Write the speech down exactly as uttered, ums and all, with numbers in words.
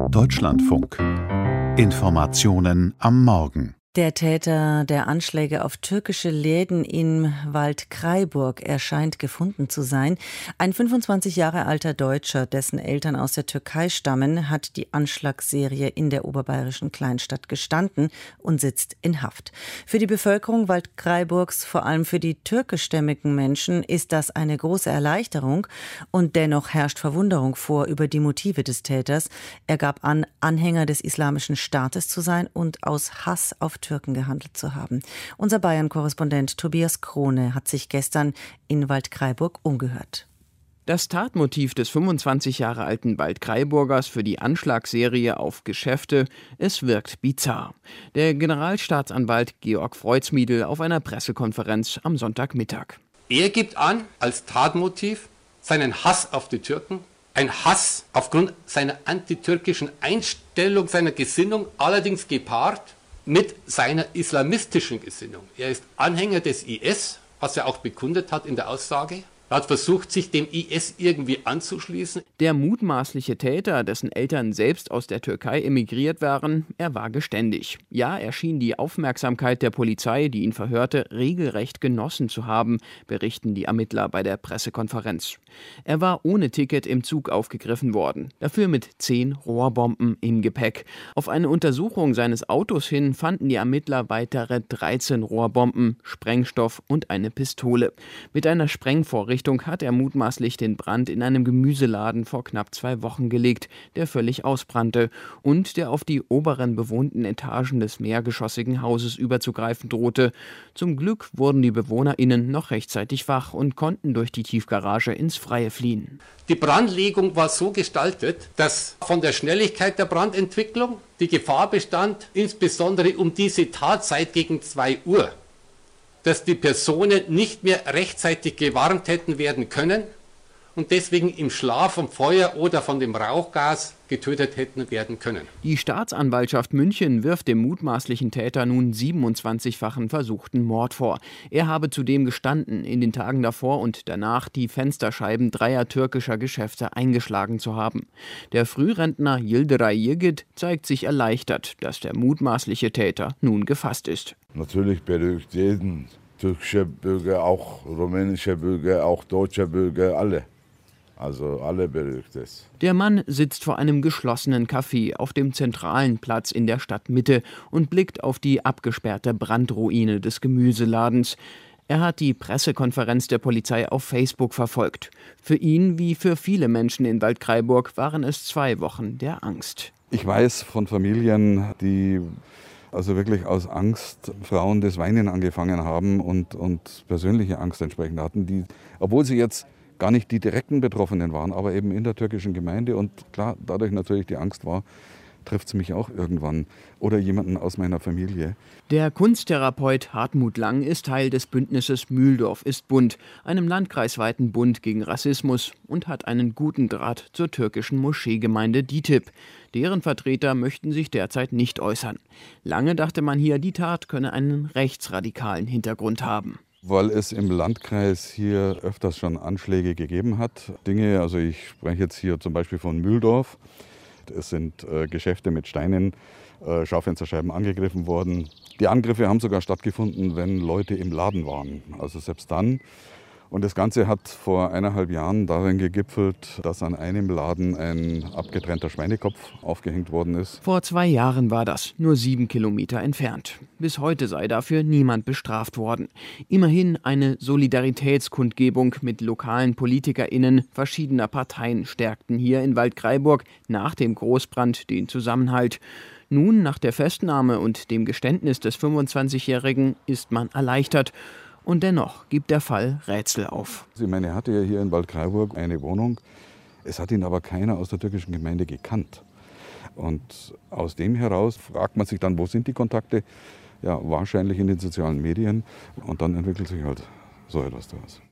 Deutschlandfunk. Informationen am Morgen. Der Täter der Anschläge auf türkische Läden in Waldkraiburg erscheint gefunden zu sein. Ein fünfundzwanzig Jahre alter Deutscher, dessen Eltern aus der Türkei stammen, hat die Anschlagsserie in der oberbayerischen Kleinstadt gestanden und sitzt in Haft. Für die Bevölkerung Waldkraiburgs, vor allem für die türkischstämmigen Menschen, ist das eine große Erleichterung und dennoch herrscht Verwunderung vor über die Motive des Täters. Er gab an, Anhänger des Islamischen Staates zu sein und aus Hass auf Türken gehandelt zu haben. Unser Bayern-Korrespondent Tobias Krone hat sich gestern in Waldkraiburg umgehört. Das Tatmotiv des fünfundzwanzig Jahre alten Waldkraiburgers für die Anschlagsserie auf Geschäfte, es wirkt bizarr. Der Generalstaatsanwalt Georg Freudsmiedl auf einer Pressekonferenz am Sonntagmittag. Er gibt an, als Tatmotiv seinen Hass auf die Türken, ein Hass aufgrund seiner antitürkischen Einstellung, seiner Gesinnung, allerdings gepaart mit seiner islamistischen Gesinnung. Er ist Anhänger des I S, was er auch bekundet hat in der Aussage. Er hat versucht, sich dem I S irgendwie anzuschließen. Der mutmaßliche Täter, dessen Eltern selbst aus der Türkei emigriert waren, er war geständig. Ja, er schien die Aufmerksamkeit der Polizei, die ihn verhörte, regelrecht genossen zu haben, berichten die Ermittler bei der Pressekonferenz. Er war ohne Ticket im Zug aufgegriffen worden, dafür mit zehn Rohrbomben im Gepäck. Auf eine Untersuchung seines Autos hin fanden die Ermittler weitere dreizehn Rohrbomben, Sprengstoff und eine Pistole. Mit einer Sprengvorrichtung hat er mutmaßlich den Brand in einem Gemüseladen vor knapp zwei Wochen gelegt, der völlig ausbrannte und der auf die oberen bewohnten Etagen des mehrgeschossigen Hauses überzugreifen drohte. Zum Glück wurden die BewohnerInnen noch rechtzeitig wach und konnten durch die Tiefgarage ins Freie fliehen. Die Brandlegung war so gestaltet, dass von der Schnelligkeit der Brandentwicklung die Gefahr bestand, insbesondere um diese Tatzeit gegen zwei Uhr, dass die Personen nicht mehr rechtzeitig gewarnt hätten werden können und deswegen im Schlaf vom Feuer oder von dem Rauchgas getötet hätten werden können. Die Staatsanwaltschaft München wirft dem mutmaßlichen Täter nun siebenundzwanzigfachen versuchten Mord vor. Er habe zudem gestanden, in den Tagen davor und danach die Fensterscheiben dreier türkischer Geschäfte eingeschlagen zu haben. Der Frührentner Yildiray Yigit zeigt sich erleichtert, dass der mutmaßliche Täter nun gefasst ist. Natürlich beruhigt jeden, türkische Bürger, auch rumänische Bürger, auch deutsche Bürger, alle. Also alle beruhigt es. Der Mann sitzt vor einem geschlossenen Café auf dem zentralen Platz in der Stadtmitte und blickt auf die abgesperrte Brandruine des Gemüseladens. Er hat die Pressekonferenz der Polizei auf Facebook verfolgt. Für ihn, wie für viele Menschen in Waldkraiburg, waren es zwei Wochen der Angst. Ich weiß von Familien, die also wirklich aus Angst Frauen das Weinen angefangen haben und, und persönliche Angst entsprechend hatten, die, obwohl sie jetzt gar nicht die direkten Betroffenen waren, aber eben in der türkischen Gemeinde und klar, dadurch natürlich die Angst war, trifft es mich auch irgendwann oder jemanden aus meiner Familie. Der Kunsttherapeut Hartmut Lang ist Teil des Bündnisses Mühldorf ist bunt, einem landkreisweiten Bund gegen Rassismus und hat einen guten Draht zur türkischen Moscheegemeinde DİTİB. Deren Vertreter möchten sich derzeit nicht äußern. Lange dachte man hier, die Tat könne einen rechtsradikalen Hintergrund haben. Weil es im Landkreis hier öfters schon Anschläge gegeben hat. Dinge, also ich spreche jetzt hier zum Beispiel von Mühldorf. Es sind äh, Geschäfte mit Steinen, äh, Schaufensterscheiben angegriffen worden. Die Angriffe haben sogar stattgefunden, wenn Leute im Laden waren. Also selbst dann. Und das Ganze hat vor eineinhalb Jahren darin gegipfelt, dass an einem Laden ein abgetrennter Schweinekopf aufgehängt worden ist. Vor zwei Jahren war das, nur sieben Kilometer entfernt. Bis heute sei dafür niemand bestraft worden. Immerhin eine Solidaritätskundgebung mit lokalen PolitikerInnen verschiedener Parteien stärkten hier in Waldkraiburg nach dem Großbrand den Zusammenhalt. Nun, nach der Festnahme und dem Geständnis des fünfundzwanzigjährigen, ist man erleichtert. Und dennoch gibt der Fall Rätsel auf. Ich meine, er hatte ja hier in Waldkraiburg eine Wohnung. Es hat ihn aber keiner aus der türkischen Gemeinde gekannt. Und aus dem heraus fragt man sich dann, wo sind die Kontakte? Ja, wahrscheinlich in den sozialen Medien. Und dann entwickelt sich halt so etwas daraus.